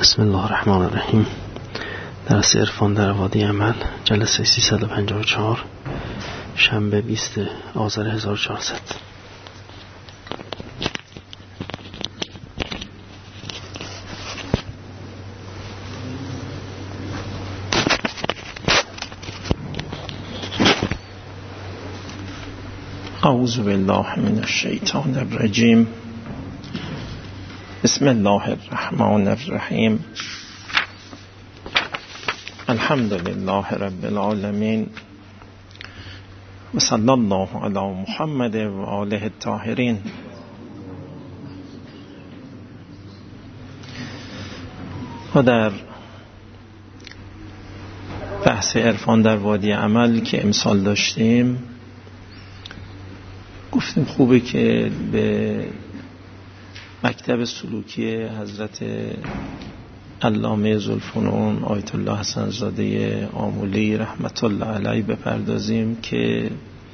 بسم الله الرحمن الرحیم. درس عرفان در وادی عمل، جلسه 354، شنبه 20 آذر 1400. اعوذ بالله من الشیطان الرجیم. بسم الله الرحمن الرحیم. الحمد لله رب العالمین و صلی الله علی محمد و آله الطاهرین. و در بحث عرفان در وادی عمل که امسال داشتیم گفتیم خوبه که به مکتب سلوکی حضرت علامه ذوالفنون آیت الله حسن زاده آمولی رحمت الله علیه بپردازیم که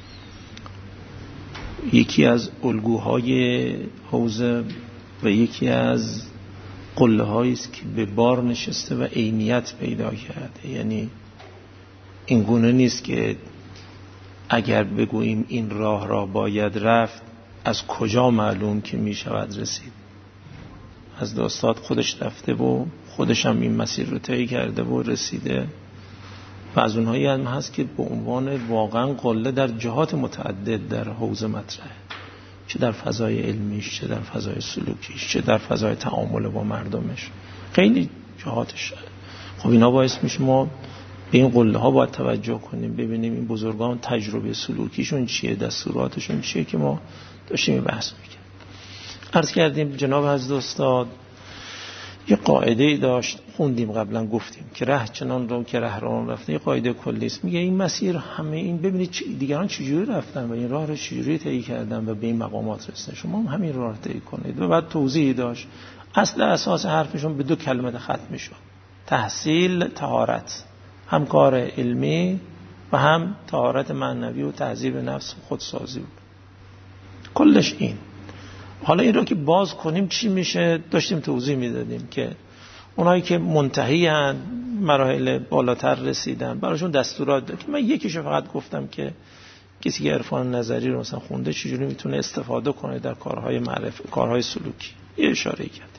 یکی از الگوهای حوزه و یکی از قله هایی است که به بار نشسته و عینیت پیدا کرده. یعنی این گونه نیست که اگر بگوییم این راه را باید رفت از کجا معلوم که می شود رسید. از استاد خودش رفته و خودش هم این مسیر رو طی کرده و رسیده و از اونهایی هم هست که به عنوان واقعا قله در جهات متعدد در حوزه مطرحه، چه در فضای علمیش، چه در فضای سلوکیش، چه در فضای تعامل با مردمش، خیلی جهاتش. خب اینا باعث میشه ما به این قله ها باید توجه کنیم، ببینیم این بزرگان تجربه سلوکیشون چیه، دستوراتشون چیه که ما داشتیم بحث میکنیم. عرض کردیم جناب حضرت استاد یه قاعده‌ای داشت، خوندیم قبلا، گفتیم که ره چنان رو که رهروان رفته. یه قاعده کلی است، میگه این مسیر همه این، ببینید دیگران چجوری رفتن و این راه رو چجوری طی کردن و به این مقامات رسیدن، شما هم همین راه رو طی کنید. و بعد توضیحی داشت. اصل اساس حرفشون به دو کلمه ختم میشد: تحصیل، طهارت. هم کار علمی و هم طهارت معنوی و تهذیب نفس و خودسازی بود. کلش این. حالا این رو که باز کنیم چی میشه؟ داشتیم توضیح میدادیم که اونایی که منتهی هن، مراحل بالاتر رسیدن، براشون دستورات داد. من یکیشو فقط گفتم که کسی که عرفان نظری رو مثلا خونده چجوری میتونه استفاده کنه در کارهای معرفی، کارهای سلوکی. یه اشاره کرد.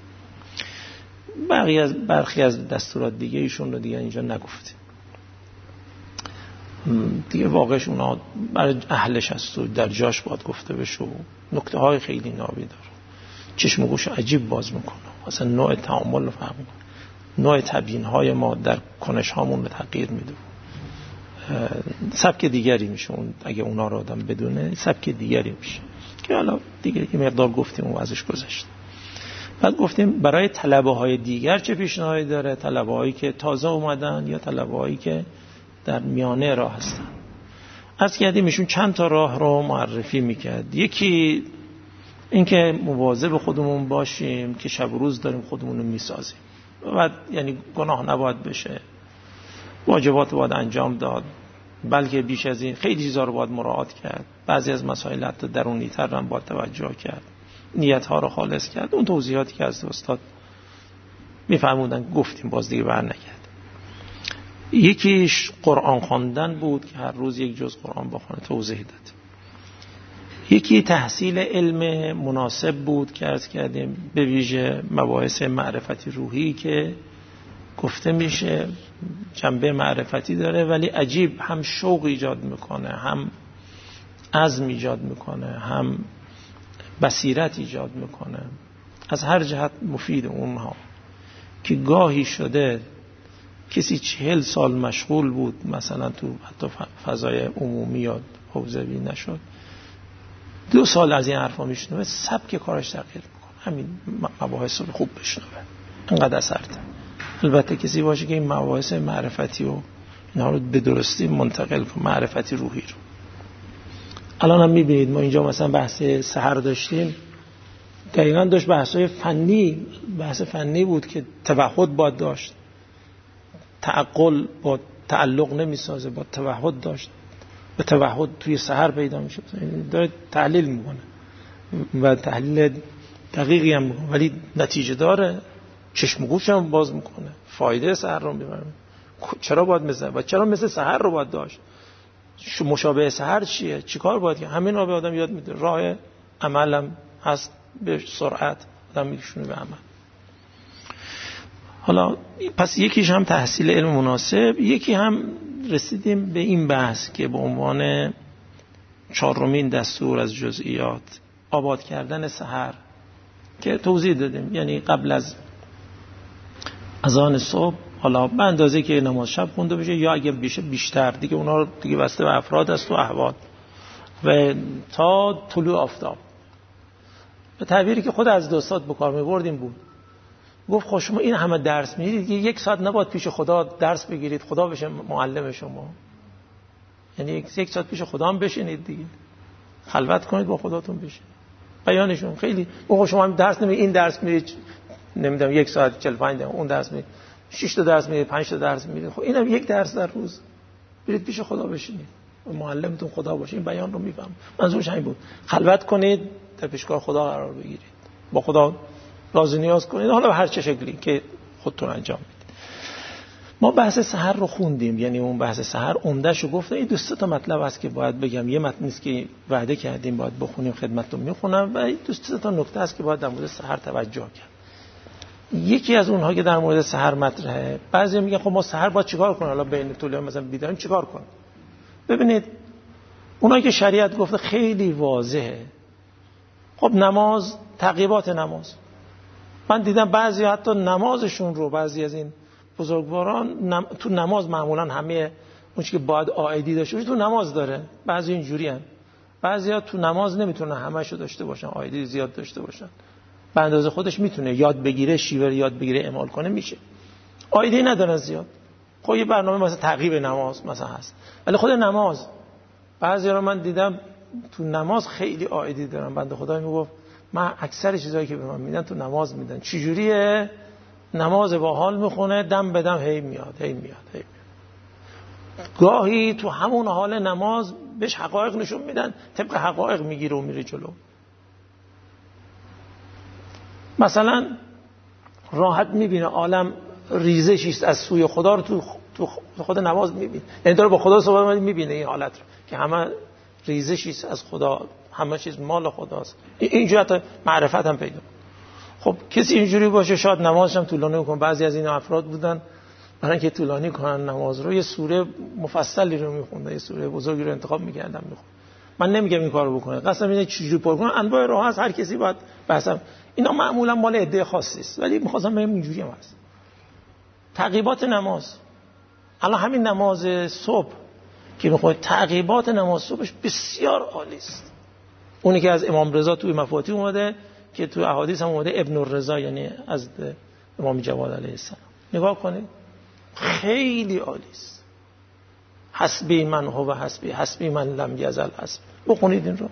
برخی از دستورات دیگه ایشون رو دیگه اینجا نگفتیم. دیگه واقعش اونا برای اهلش هست و در جاش باید گفته بشه. نکته های خیلی نابی داره، چشم و گوش عجیب باز میکنه، مثلا نوع تعامل رو فهم میکنه، نوع تبیین های ما در کنش هامون رو تغییر میده. سبک دیگری میشه اون، اگه اونا رو آدم بدونه سبک دیگری میشه که حالا دیگه یه مقدار گفتیم و ازش گذشت. بعد گفتیم برای طلبه های دیگر چه پیشنهادی داره، طلبه هایی که تازه اومدن یا طلبه هایی که در میانه راه هستن. از کردیم ایشون چند تا راه رو معرفی میکرد. یکی این که مواظب خودمون باشیم که شب و روز داریم خودمون رو میسازیم. بعد یعنی گناه نباید بشه، واجبات باید انجام داد، بلکه بیش از این خیلی چیزا رو باید مراعات کرد. بعضی از مسائل حتی درونی تر هم باید توجه کرد، نیت ها رو خالص کرد. اون توضیحاتی که از استاد میفرمودن گفتیم، باز دیگه برنگرد. یکیش قرآن خواندن بود که هر روز یک جز قرآن بخونه، توضیح داد. یکی تحصیل علم مناسب بود که عرض کردیم به ویژه مباحث معرفتی روحی که گفته میشه جنبه معرفتی داره ولی عجیب هم شوق ایجاد میکنه، هم عزم ایجاد میکنه، هم بصیرت ایجاد میکنه. از هر جهت مفید اونها که گاهی شده کسی 40 سال مشغول بود مثلا تو حتی فضای عمومی یا حوزوی نشد، 2 سال از این حرفا میشنوه، سبک کارش تغییر میکنه. همین مباحث رو خوب بشنوه، انقدر اثرته. البته کسی باشه که این مباحث معرفتی و اینها رو به درستی منتقل کنه، معرفتی روحی رو. الان هم میبینید ما اینجا مثلا بحث سحر داشتیم، دقیقاً داشت بحث فنی بود که توحد باید داشت، تعقل با تعلق نمیسازه، با توحد داشت، به توحد توی سحر پیدا میشه. داره تحلیل میکنه و تحلیل دقیقی هم میکنه ولی نتیجه داره. چشم و گوشم باز میکنه، فایده سحر رو میبره. چرا باید مثل و چرا مثل سحر رو باید داشت؟ مشابه سحر چیه؟ چیکار باید کرد؟ همین رو به آدم یاد میده. راه عملم هست به سرعت آدم میکشونه به عمل. حالا پس یکیش هم تحصیل علم مناسب، یکی هم رسیدیم به این بحث که به عنوان چهارمین دستور از جزئیات آباد کردن سحر که توضیح دادیم، یعنی قبل از اذان صبح، حالا به اندازه که نماز شب خونده بشه یا اگه بشه بیشتر، دیگه اونا رو دیگه بسته به افراد است و احوال، و تا طلوع آفتاب. به تعبیری که خود از استاد به کار می‌بردیم بود، گفت خب شما این همه درس می‌دید، یک ساعت نباید پیش خدا درس بگیرید، خدا بشه معلم شما. یعنی یک ساعت پیش خدا هم بشینید دیگه، خلوت کنید با خداتون بشینید. بیانشون خیلی خب شما هم درس نمی‌دید، این درس می‌دید نمیدونم 1 ساعت 45 دقیقه، اون درس می‌دید 6 تا درس می‌دید، 5 تا درس می‌دید. خب اینم یک درس در روز، برید پیش خدا بشینید و معلمتون خدا باشه. این بیان رو می‌فهم. منظورش همین بود، خلوت کنید، در پیشگاه خدا قرار بگیرید، با خدا راز و نیاز کنید، حالا هر چه شکلی که خودتون انجام بدید. ما بحث سحر رو خوندیم، یعنی اون بحث سحر عمده‌شو گفتم. این 2 تا مطلب است که باید بگم، یه متن نیست که وعده کردیم باید بخونیم خدمتتون میخونم، و این 2 تا نکته است که باید در مورد سحر توجه کرد. یکی از اونها که در مورد سحر مطرحه، بعضی میگن خب ما سحر باید چیکار کنیم؟ حالا بین طلوع مثلا بیداریم چیکار کنیم؟ ببینید اونایی که شریعت گفته خیلی واضحه. خب نماز، تعقیبات نماز، من دیدم بعضی حتی نمازشون رو، بعضی از این بزرگواران تو نماز معمولا همه اون چیزی که باید عائدی داشته باشه تو نماز داره. بعضی اینجوری ان، بعضیا تو نماز نمیتونن همه‌شو داشته باشن، عائدی زیاد داشته باشن. به اندازه خودش میتونه یاد بگیره، شیوه یاد بگیره، اعمال کنه، میشه. عائدی ندارن زیاد. خب یه برنامه مثلا تعقیب نماز مثلا هست، ولی خود نماز بعضیا رو من دیدم تو نماز خیلی عائدی دارن. بنده خدا میگفت من اکثر چیزایی که به من میدن تو نماز میدن. چجوریه؟ نماز با حال میخونه، دم به دم هی میاد. گاهی تو همون حال نماز بهش حقایق نشون میدن، طبق حقایق میگیره و میره جلو. مثلا راحت میبینه عالم ریزشی است از سوی خدا رو تو خود نماز میبینه. یعنی داره با خدا صحبت میبینه این حالت رو که همه ریزشی است از خدا، همه چیز مال خداست. اینجوری حتی معرفت هم پیدا. خب کسی اینجوری باشه شاید نمازش هم طولانی کنه. بعضی از این افراد بودن برای اینکه طولانی کنن نماز رو یه سوره مفصلی رو میخوندن، یه سوره بزرگی رو انتخاب میکردن میخوند. من نمیگم این کارو بکنه، قسم اینه چجوری پر کنن، انواع راه هست، هر کسی باید بحثم. اینا معمولا مال عده خاصی است، ولی می‌خواستم بگم اینجوری هم هست. تعقیبات نماز، الان همین نماز صبح که میخواد، تعقیبات نماز صبحش بسیار عالی است. اونی که از امام رضا توی مفاتیح اومده، که تو احادیث هم اومده، ابن الرضا یعنی از امام جواد علیه السلام، نگاه کنید خیلی عالی است. حسبی من هو حسبی من لم یزل حسب. بخونید این رو.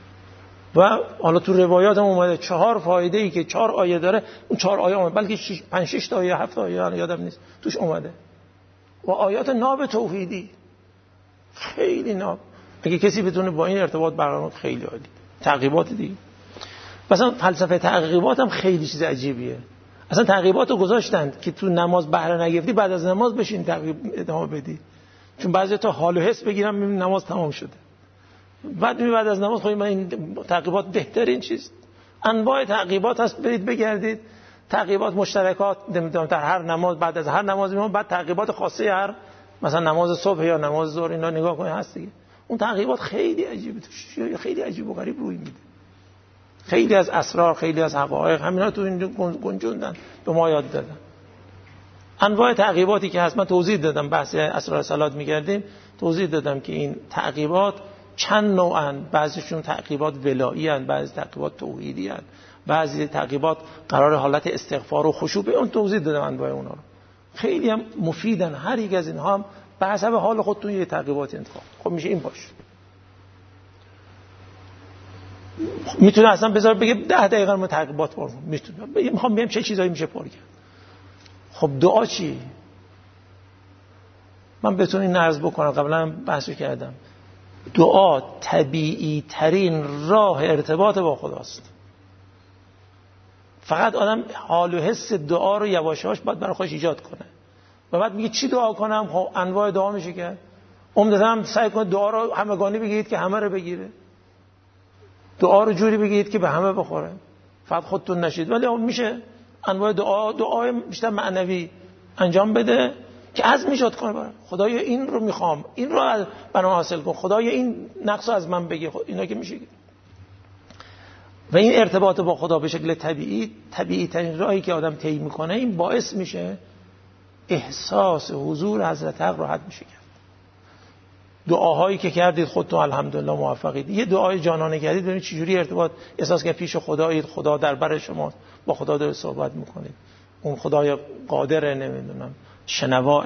و حالا تو روایات هم اومده 4 فایده‌ای که 4 آیه داره، اون 4 آیه اومده، بلکه 5-6 تا آیه 7 آیه یادم نیست توش اومده، و آیات ناب توحیدی خیلی ناب. اگه کسی بتونه با این ارتباط برقرار کنه خیلی عالی. تعقیبات دیگه، مثلا فلسفه تعقیبات هم خیلی چیز عجیبیه. اصلا تعقیباتو گذاشتن که تو نماز بهره نگرفتی بعد از نماز بشین تعقیب ادامه بدی، چون بعضی تا حال و حس بگیرم میبینم نماز تمام شده. بعد از نماز خواهیم این تعقیبات بهترین چیز. انواع تعقیبات هست، برید بگردید. تعقیبات مشترکات نمیدونم در هر نماز، بعد از هر نماز میمون، بعد تعقیبات خاصه هر مثلا نماز صبح یا نماز ظهر اینا نگاه کنید هست دیگه. اون تعقیبات خیلی عجیبه، خیلی عجیب و غریب روی میده. خیلی از اسرار، خیلی از حقایق همینا تو این گنجوندن به ما یاد دادن. انواع تعقیباتی که هست من توضیح دادم، بحث اسرار صلات می‌کردیم، توضیح دادم که این تعقیبات چند نوعن. بعضیشون تعقیبات ولایی ان، بعضی تعقیبات توحیدی ان، بعضی تعقیبات قرار حالت استغفار و خشوع به اون توضیح دادم انواع اونا رو. خیلی هم مفیدن. هر یک از اینها هم به حسب حال خودتون یه تعقیبات انتخاب. خب میشه این باشه. میتونه اصلا بذار بگه 10 دقیقه رو تعقیبات پر کنم، میتونه بگم میخوام ببینم چه چیزایی میشه پر کرد. خب دعا چی؟ من بهتون این عرض بکنم، قبلا بحث کردم. دعا طبیعی ترین راه ارتباط با خداست. فقط آدم حال و حس دعا رو یواشاش باید برای خودش ایجاد کنه و بعد میگه چی دعا کنم؟ خب انواع دعا میشه کرد. عمدتاً هم سعی کنید دعا رو همگانی بگید که همه رو بگیره، دعا رو جوری بگید که به همه بخوره، فقط خودتون نشید. ولی میشه انواع دعای بیشتر معنوی انجام بده که عزم ایجاد کنه برای خدایا این رو میخوام، این رو برام حاصل کن، خدایا این نقص رو از من بگی. اینا که میشه. و این ارتباط با خدا به شکل طبیعی ترین راهی که آدم طی میکنه، این باعث میشه احساس حضور حضرت حق راحت میشه کرد. دعاهایی که کردید خودتون الحمدلله موفقید. یه دعای جانانه کردید، ببینید چجوری ارتباط احساس که پیش خدایید، خدا در بر شما، با خدا داره صحبت میکنید. اون خدای قادر، نمیدونم شنوا،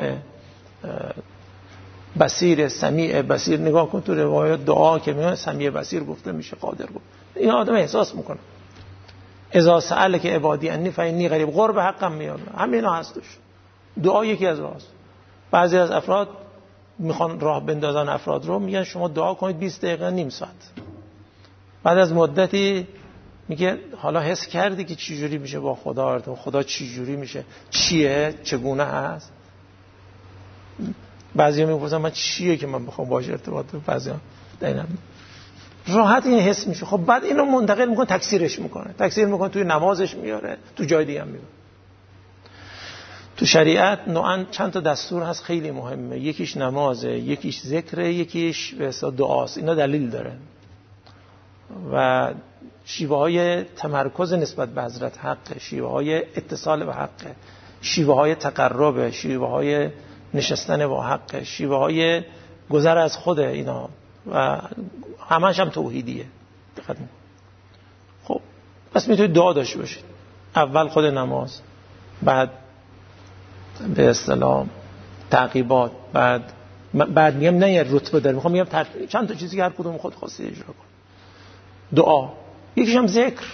بصیر، سمیع بصیر. نگاه کن تو روایات دعا که میگن سمیع بصیر گفته میشه، قادر گفت. این آدم احساس میکنه. اذا سألک عبادی انی فانی قریب، قرب حقم میاد. همینا هستش. دعا یکی از راست. بعضی از افراد میخوان راه بندازن افراد رو، میگن شما دعا کنید 20 دقیقه نیم ساعت. بعد از مدتی میگه حالا حس کردی که چی جوری میشه با خدا، خدا چی جوری میشه، چیه، چگونه هست. بعضیا میگفتن من چیه که من بخوام باهاش ارتباط کنم، بعضیا دیدن راحت این حس میشه. خب بعد اینو منتقل میکنه، تکثیرش میکنه، تکثیر میکنه توی نمازش میاره، تو جای دیگه هم میاره. تو شریعت نوعاً چند تا دستور هست خیلی مهمه. یکیش نمازه، یکیش ذکره، یکیش به اصطلاح دعاست. اینا دلیل داره و شیوه های تمرکز نسبت به حضرت حق، شیوه های اتصال به حق، شیوه های تقرب، شیوه های نشستن با حق، شیوه های گذر از خود، اینا و همش هم توحیدیه. دقت کنید. خب پس میتونید دعا داشته باشید. اول خود نماز، بعد به اصطلاح تعقیبات، بعد میگم نه یه رتبه داره، میخوام میگم چند تا چیزی که هر کدوم خود خواسته اجرا کن. دعا، یکیش هم ذکر.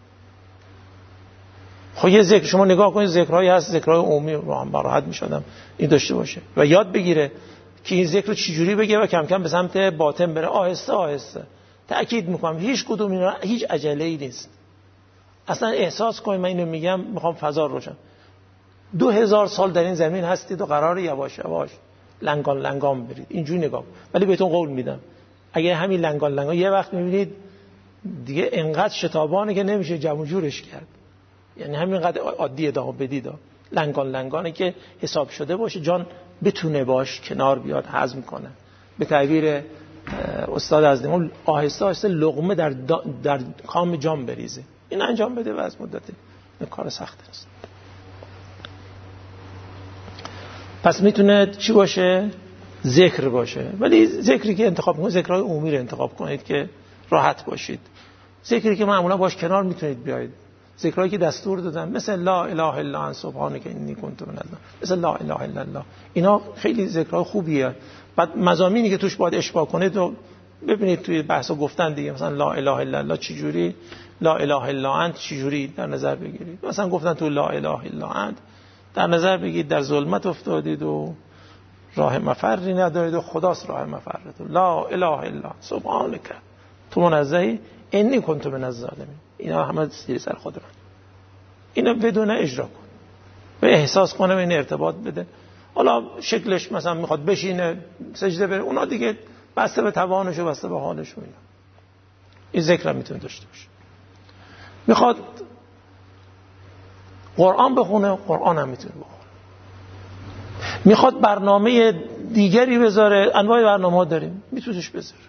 خب یه ذکر شما نگاه کنید، ذکرهایی هست، ذکرهای عمومی رو هم راحت میشدم این داشته باشه و یاد بگیره که این ذکر رو چجوری بگه و کم کم به سمت باطن بره، آهسته آهسته. تأکید میکنم هیچ کدوم اینا هیچ عجله‌ای نیست. اصلا احساس کنید من اینو میگم میخوام فضا روشن. 2000 سال در این زمین هستید و قراره یواش یواش لنگان لنگان برید. اینجوری نگاه. ولی بهتون قول میدم اگه همین لنگان لنگان یه وقت میبینید دیگه انقدر شتابانه که نمیشه جمع جورش کرد. یعنی همینقدر عادی ادامه بدید. لنگان لنگانه که حساب شده باشه، جان بتونه باش کنار بیاد، هضم کنه. به تعبیر استاد از نمون آهسته آهسته لقمه در کام جان بریزه. این انجام بده و از مدت این کار سخت است. پس میتونه چی باشه؟ ذکر باشه. ولی ذکری که انتخاب کنید ذکرهای عمومی رو انتخاب کنید که راحت باشید. ذکری که معمولا باش کنار میتونید بیاید. ذکرهایی که دستور دادن مثل لا اله الا انت سبحانک انی کنت من الظالمین، مثل لا اله الا الله، اینا خیلی ذکرهای خوبیه. بعد مضامینی که توش باید اشباع کنید و ببینید توی بحثا گفتن دیگه، مثلا لا اله الا الله چجوری، لا اله الا انت چجوری در نظر بگیرید. مثلا گفتن تو لا اله الا انت در نظر بگیرید در ظلمت افتادید و راه مفری ندارید و خداست راه مفرتون. لا اله الا سبحانک تو منزهی انی کنت من الظالمین. اینا همه زیر سر خود من. اینا بدون اجرا کن و احساس کنه و این ارتباط بده. حالا شکلش مثلا میخواد بشینه سجده بره، اونا دیگه بسته به توانش و بسته به حالش و اینا. این ذکر میتونه داشته باشه. میخواد قرآن بخونه، قرآن هم میتونه بخونه. میخواد برنامه دیگری بذاره، انواع برنامه‌ها داریم، میتونهش بذاره.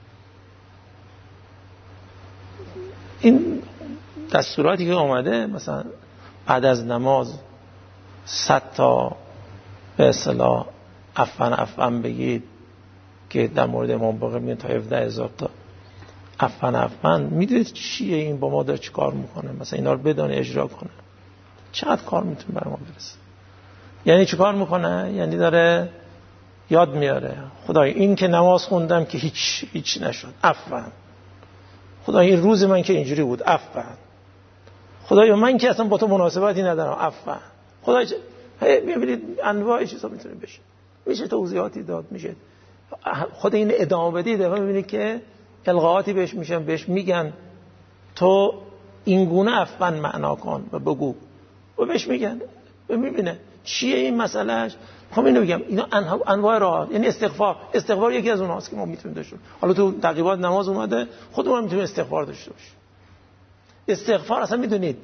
این دستوراتی که اومده مثلا بعد از نماز 100 تا به اصطلاح عفن بگید که در مورد امام باقر میگن تا 17000 تا عفن. میدونید چیه این؟ با ما داره چی کار میکنه؟ مثلا اینا رو بدانه اجرا کنه چقدر کار میتونه برای ما برسه. یعنی چی کار میکنه؟ یعنی داره یاد میاره خدای این که نماز خوندم که هیچ نشد، عفن. خدای این روز من که اینجوری بود، عفن. خدای من که اصلا با تو مناسبتی ندارم، عفن. خدای میبینید انواع چیزا میتونه بشه. میشه توضیحاتی داد، میشه خود این ادامه بدید و میبینید که القاءاتی بهش میشن، بهش میگن تو این گونه عفوا معنا کن و بگو. و بهش میگن میبینه چیه این مسئلهش. میخوام اینو بگم اینا انواع راه، یعنی استغفار یکی از اونهاست که ما میتونیم داشته باشیم. حالا تو تقریبات نماز اومده خودمون میتونیم استغفار داشته باشیم. استغفار اصلا میدونید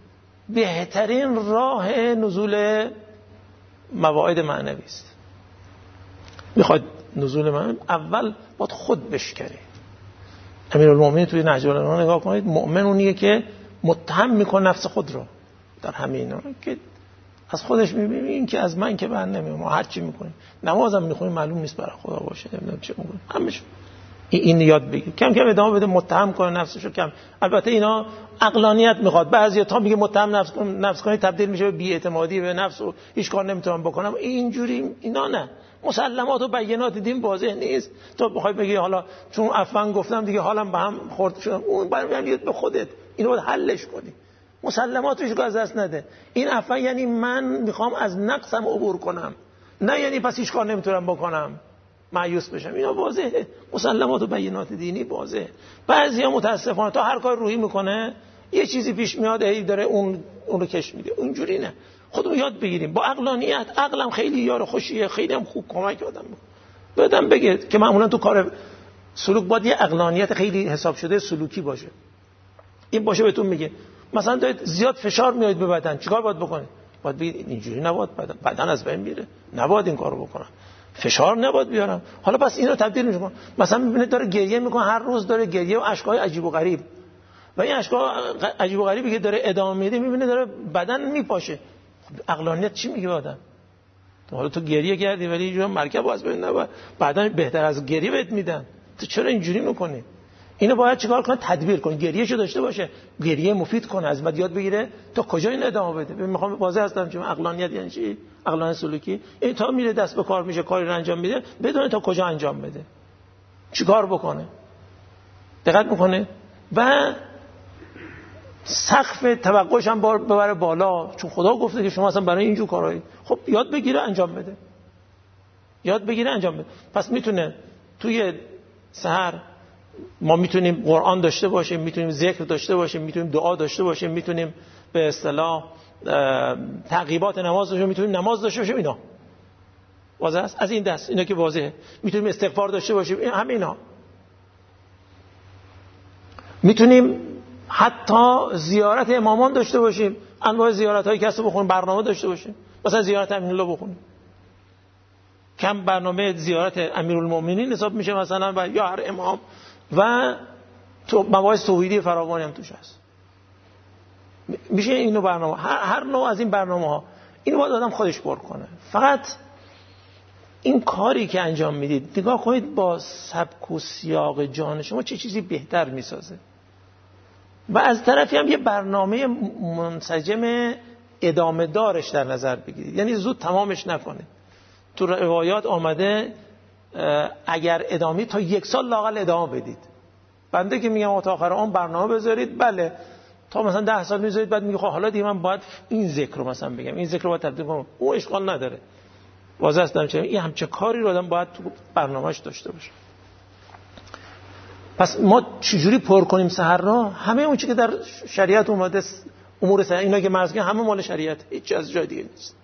بهترین راه نزول مواعید معنوی است. میخواد نزول معنوی اول باید خود بشکنی. امیرالمومنین توی نهج البلاغه نگاه کنید، مؤمن اونیه که متهم میکنه نفس خود رو در همه اینا که از خودش میبینه این که از من که بر نمیاد، ما هر چی میکنیم نمازم میخونیم معلوم نیست برای خدا باشه، نمیدونم چه میکنیم، همش این یاد بگیر، کم کم ادامه بده، متهم کنه نفسشو کم. البته اینا عقلانیت میخواد. بعضیا تا میگه متهم نفس کنی تبدیل میشه به بی‌اعتمادی به نفس و هیچ کار نمیتونم بکنم. اینجوری اینا نه. مسلمات و بینات دین واضح نیست تو بخوای بگی حالا چون عفوا گفتم دیگه حالم به هم خورد شد، اون برمیاد به خودت، اینو باید حلش کنی. مسلماتش رو از دست نده. این عفوا یعنی من میخوام از نقصم عبور کنم، نه یعنی پس هیچ کار نمیتونم بکنم مایوس بشم. اینا واضحه، مسلمات و بینات دینی واضحه. بعضیا متاسفانه تا هر کار روحی میکنه یه چیزی پیش میاد ای داره اون رو کش میده. اونجوری نه، خودمون یاد بگیریم با عقلانیت. عقلم خیلی یار خوشیه، خیلی هم خوب کمک آدم بدم بگه که معمولا تو کار سلوک باید یه عقلانیت خیلی حساب شده سلوکی باشه. این باشه بهتون میگه مثلا دارید زیاد فشار میاد به بدن، چیکار باید بکنید؟ باید بگید اینجوری نباید، بدن از بین میره، نباید این کارو بکنم، فشار نباید بیارم. حالا پس اینو تبدیل میکنم. مثلا میبینید داره گریه میکنه، هر روز داره گریه و اشکای عجیب و غریب، و این اشکا عجیب و غریبی که داره ادامه میده میبینه داره بدن میپاشه. عقلانیت چی میگه آدم؟ حالا تو گریه کردی ولی اینجوری مرکب واسه ببین نباید، بعدن بهتر از گریه بهت میدن، تو چرا اینجوری میکنی؟ اینو باید چیکار کنه؟ تدبیر کنه، گریهشو داشته باشه، گریه مفید کنه، از بعد یاد بگیره تا کجا این ادامه بده. میخوام واضح هستم چون عقلانیت یعنی چی؟ عقلانیت سلوکی این تا میره دست به کار میشه، کاری رو انجام میده بدون تا کجا انجام بده، چیکار بکنه، دقت میکنه و سقف توقعش هم ببره بالا، چون خدا گفته که شما اصلا برای اینجور کارهایی خب یاد بگیره انجام بده، یاد بگیره انجام بده. پس میتونه توی سحر ما میتونیم قرآن داشته باشیم، میتونیم ذکر داشته باشیم، میتونیم دعا داشته باشیم، میتونیم به اصطلاح تعقیبات نماز داشته باشیم، میتونیم نماز داشته باشیم. اینا واضح است از این دست، اینا که واضحه. میتونیم استغفار داشته باشیم، همه اینا. میتونیم حتی زیارت امامان داشته باشیم، انواع زیارت هایی که هست بخونیم، برنامه داشته باشیم، مثلا زیارت امیرالله بخونیم. کم برنامه زیارت امیرالمومنین حساب میشه مثلا، و یا هر امام، و تو مباحث توحیدی فراوانی هم توش هست. میشه اینو برنامه، هر نوع از این برنامه ها اینو باید آدم خودش پر کنه. فقط این کاری که انجام میدید نگاه کنید با سبک و سیاق جان شما چه چیزی بهتر میسازه، و از طرفی هم یه برنامه منسجم ادامه دارش در نظر بگیرید، یعنی زود تمامش نکنید. تو روایات آمده اگر ادامه تا 1 سال لااقل ادامه بدید. بنده که میگم تا آخر عمر برنامه بذارید، بله تا مثلا 10 سال میذارید، بعد میگه خب حالا دیگه من باید این ذکر رو مثلا بگم، این ذکر رو باید تبدیل کنم، اون اشکال نداره. واضح هستم چه این همچه کاری رو آدم باید تو برنامه‌اش داشته باشه. پس ما چجوری پر کنیم سحر را؟ همه اون چیزی که در شریعت اومده، امور سحر اینا که مرز همه مال شریعت، هیچ از جای دیگه نیست.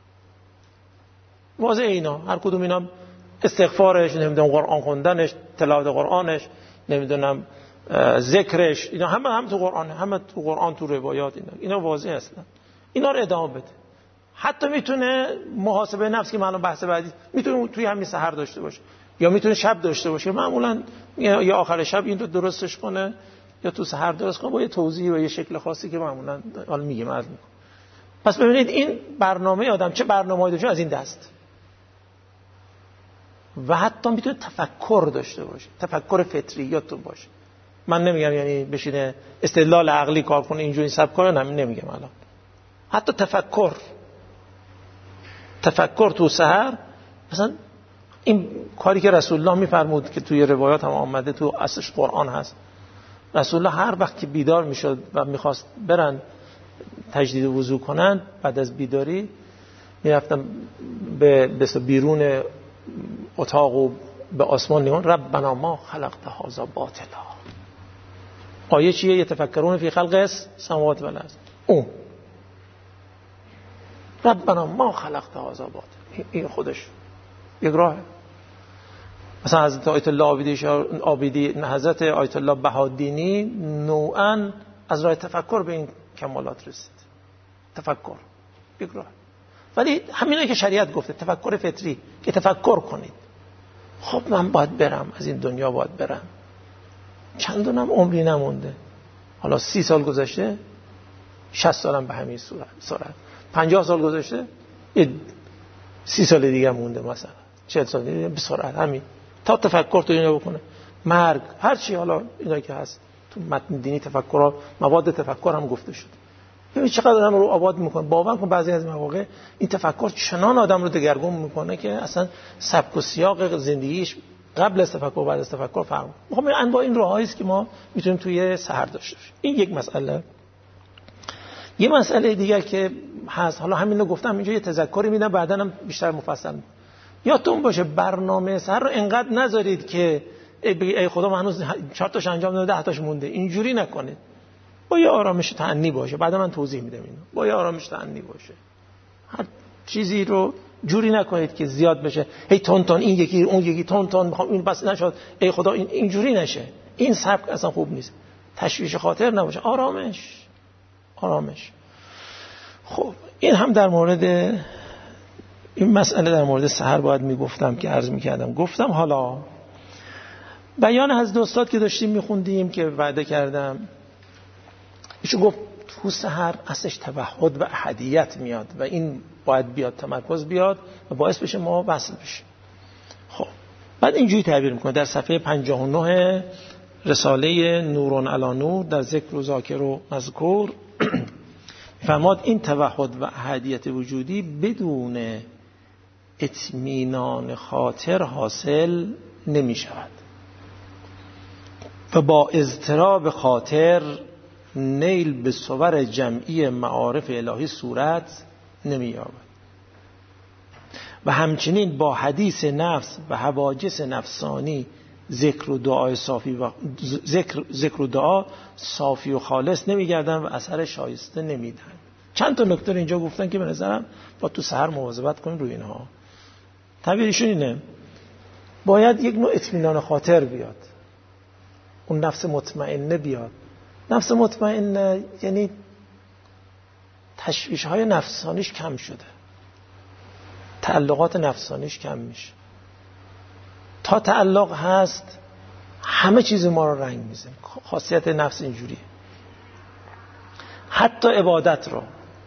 واضح اینا هر کدوم اینا، استغفارش، نمیدونم قرآن خوندنش، تلاوت قرآنش، نمیدونم ذکرش، اینا همه تو قرآن، همه تو قرآن، تو روایات، اینا واضح هستن. اینا رو ادامه بده. حتی میتونه محاسبه نفس که معلوم بحث بعدی میتونه توی همین سحر داشته باشه، یا میتونه شب داشته باشه. معمولا یا آخر شب این رو درستش کنه یا تو سحر درست کنه با یه توضیح و یه شکل خاصی که معمولا حالا میگم عرض میکنم. پس ببینید این برنامه آدم چه برنامه‌ای داشته از این دست. و حتی میتونه تفکر داشته باشه، تفکر فطری یادتون باشه. من نمیگم یعنی بشینه استدلال عقلی کار کنه اینجوری سب کنه، نمیگم الان. حتی تفکر تو سحر، مثلا این کاری که رسول الله میفرمود که توی روایات هم آمده، تو اصلش قرآن هست. رسول الله هر وقت که بیدار میشد و میخواست برن تجدید وضو کنن، بعد از بیداری میرفتن به بیرون اتاق و به آسمان نگاه، ربنا ما خلقت هذا باطلا. آیه چیه؟ یتفکرون فی خلق السماوات والارض. اون ربنا ما خلقت هذا باطلا، این خودش یک راهه. مثلا حضرت آیت الله عابدی، حضرت آیت الله بهادینی نوعاً از راه تفکر به این کمالات رسید. تفکر یک راه، ولی همینه که شریعت گفته تفکر فطری که تفکر کنید. خب من باید برم از این دنیا، باید برم، چندونم عمری نمونده، حالا 30 سال گذشته، 60 سالم به همین صورت، 50 سال گذشته، 30 سال دیگه مونده، مثلا 40 سال دیگه، به سرعت همین تا تفکر تو اینو بکنه، مرگ، هر چی حالا اینا که هست تو متن دینی تفکرها، مواد تفکر هم گفته شد. ببین چقدر آدم رو آباد میکنه. باور کن بعضی از مواقع این تفکر چنان آدم رو دگرگون میکنه که اصلا سبک و سیاق زندگیش قبل از تفکر بعد از تفکر فرق میکنه. خب انواع این راهایی است که ما میتونیم توی سحر داشته باشیم. این یک مسئله. یه مسئله دیگر که هست، حالا همین رو گفتم اینجا یه تذکری میدم، بعداً هم بیشتر مفصل میگم. یادتون باشه برنامه سحر رو انقدر نذارید که ای خدا من هنوز 4 تاش انجام دادم 10 تاش مونده. اینجوری نکنید. با یه آرامش تأنی باشه. بعدا من توضیح میدم اینو. با یه آرامش تأنی باشه. هر چیزی رو جوری نکنید که زیاد بشه. هی تون تون این یکی اون یکی تون تون میخوام این بس نشد. ای خدا اینجوری نشه. این سبک اصلا خوب نیست. تشویش خاطر نباشه. آرامش. خب این هم در مورد این مسئله در مورد سحر باید میگفتم که عرض میکردم. گفتم حالا بیان حضرت استاد که داشتیم میخوندیم که وعده کردم، ایشون گفت تو سحر اصلش توحد و احدیت میاد و این باید بیاد، تمرکز بیاد و باعث بشه ما وصل بشیم. خب بعد اینجوری تعبیر میکنه در صفحه 59 رساله نورون علی نور در ذکر و ذاکر و مذکور فرماد این توحد و احدیت وجودی بدون اطمینان خاطر حاصل نمی شود و با اضطراب خاطر نیل به صور جمعی معارف الهی صورت نمی یابد و همچنین با حدیث نفس و حواجس نفسانی ذکر و دعا صافی و خالص نمیگردن و اثر شایسته نمیدن. چند تا نکته اینجا گفتن که به نظرم با تو سحر مواظبت کنید روی اینها. تعبیرشون اینه باید یک نوع اطمینان خاطر بیاد، اون نفس مطمئنه بیاد. نفس مطمئنه یعنی تشویش های نفسانیش کم شده، تعلقات نفسانیش کم میشه. تا تعلق هست همه چیز ما رو رنگ میزنه. خاصیت نفس اینجوریه. حتی عبادت رو،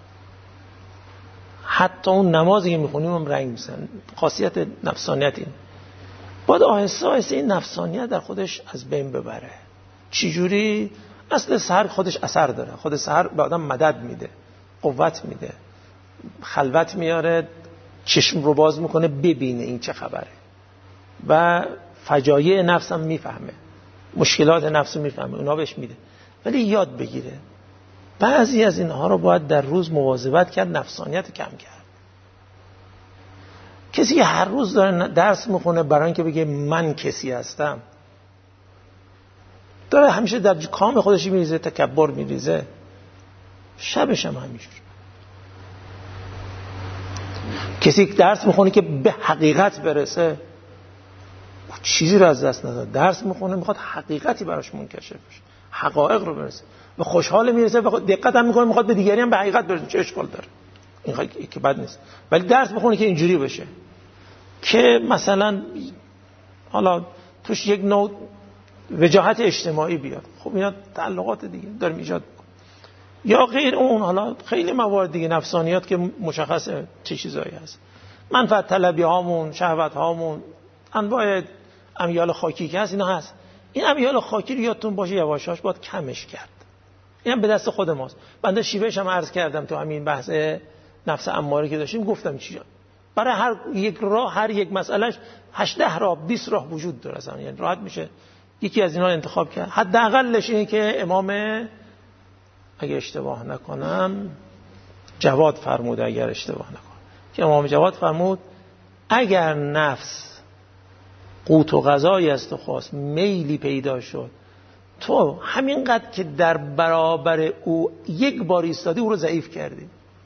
حتی اون نمازی که میخونیم هم رنگ میزنه. خاصیت نفسانیت این. باید آهسته آهسته این نفسانیت در خودش از بین ببره. چجوری؟ اصل سحر خودش اثر داره. خود سحر به آدم مدد میده، قوت میده، خلوت میاره، چشم رو باز میکنه ببینه این چه خبره و فجایع نفس هم میفهمه، مشکلات نفس رو میفهمه، اونا بهش میده. ولی یاد بگیره بعضی از اینها رو باید در روز مواظبت کرد، نفسانیت کم کرد. کسی که هر روز داره درس میخونه برای اینکه بگه من کسی هستم، داره همیشه در کام خودش میریزه، تکبر میریزه، شبش هم همینجور. کسی که درس میخونه که به حقیقت برسه، چیزی رو از دست نداد. درس میخونه میخواد حقیقتی براش منکشف بشه، حقایق رو برسه و خوشحال میرسه و دقت هم میکنه میخواد به دیگری هم به حقیقت برسه. چه اشکال داره؟ این که بد نیست. ولی درس میخونه که اینجوری بشه که مثلا حالا توش یک نوع وجاهت اجتماعی بیاد. خب اینا تعلقات دیگه داریم ایجاد میکنه. یا غیر اون، حالا خیلی موارد دیگه نفسانیات که مشخصه چه چیزایی هست. منفعت طلبی هامون، شهوت هامون، انواع امیال خاکی که هست، اینا هست. این امیال خاکی رو یادتون باشه یواشاش باید کمش کرد. این هم به دست خود ماست. بنده شیوهش هم عرض کردم تو همین بحث نفس اماره که داشتیم، گفتم چی برای هر یک راه، هر یک مسئلهش 18 راه 20 راه وجود داره اصلا. یعنی راحت میشه یکی از اینا رو انتخاب کرد. حداقلش اینه که امام اگه اشتباه نکنم جواد فرموده، اگر اشتباه نکنم که امام جواد فرمود اگر نفس قوت و غذایی است و خواست میلی پیدا شد تو همینقدر که در برابر او یک بار ایستادی او رو ضعیف کردی.